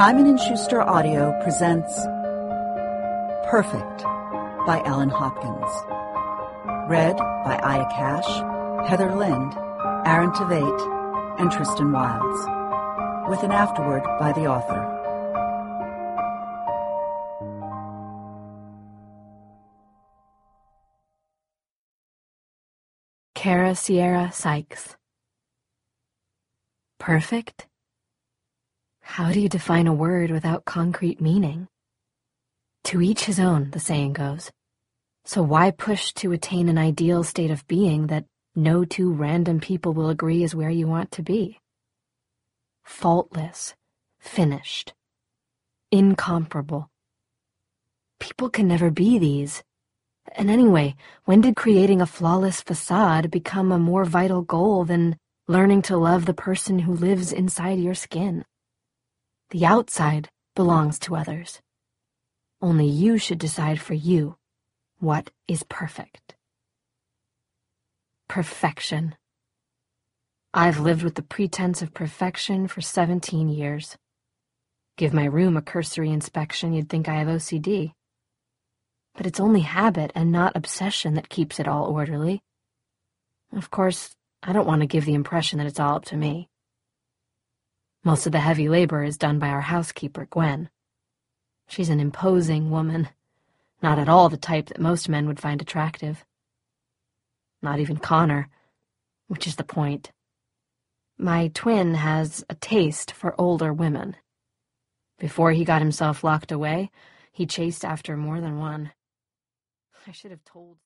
Simon & Schuster Audio presents Perfect by Ellen Hopkins. Read by Aya Cash, Heather Lind, Aaron Tveit, and Tristan Wilds. With an afterword by the author. Kara Sierra Sykes. Perfect? How do you define a word without concrete meaning? To each his own, the saying goes. So why push to attain an ideal state of being that no two random people will agree is where you want to be? Faultless, finished, incomparable. People can never be these. And anyway, when did creating a flawless facade become a more vital goal than learning to love the person who lives inside your skin? The outside belongs to others. Only you should decide for you what is perfect. Perfection. I've lived with the pretense of perfection for 17 years. Give my room a cursory inspection, you'd think I have OCD. But it's only habit and not obsession that keeps it all orderly. Of course, I don't want to give the impression that it's all up to me. Most of the heavy labor is done by our housekeeper, Gwen. She's an imposing woman, not at all the type that most men would find attractive. Not even Connor, which is the point. My twin has a taste for older women. Before he got himself locked away, he chased after more than one. I should have told...